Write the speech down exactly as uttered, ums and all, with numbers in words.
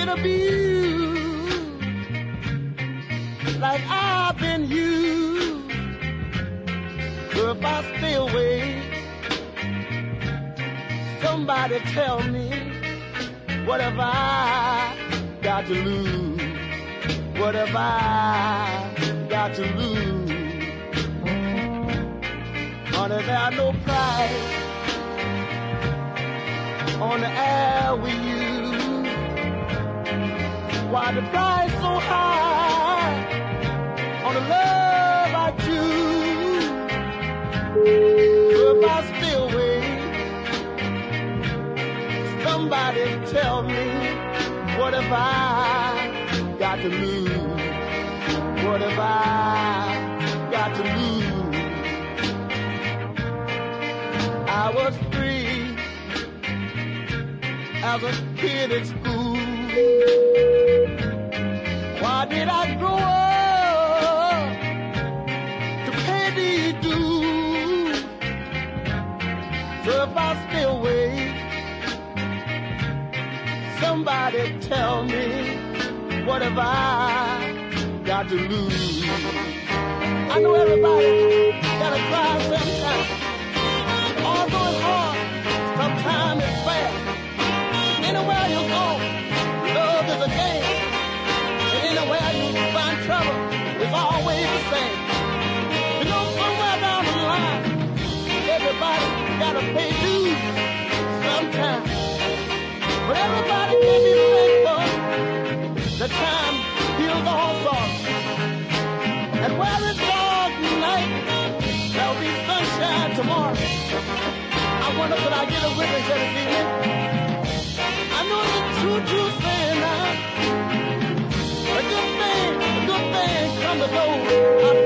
wanna be used like I've been used. So if I stay away, somebody tell me, what have I got to lose? What have I got to lose? Honey, there's no price on the air we use. Why the price so high on the love I choose? So if I stay away, somebody tell me, what have I got to lose? What have I got to lose? I was free as a kid at school. Why did I grow up to pay these dues? So if I stay away, somebody tell me, what have I got to lose? I know everybody gotta cry sometime. Although it's hard, sometimes it's fair. Anywhere you go, love is a game. And anywhere you find trouble, it's always the same. You know, somewhere down the line, everybody gotta pay dues sometime. But everybody can be thankful. The time heals all sorts. And where it's dark tonight, there'll be sunshine tomorrow. I wonder could I get a witness here this evening? I know the truth you're saying now. A good thing, a good thing come to those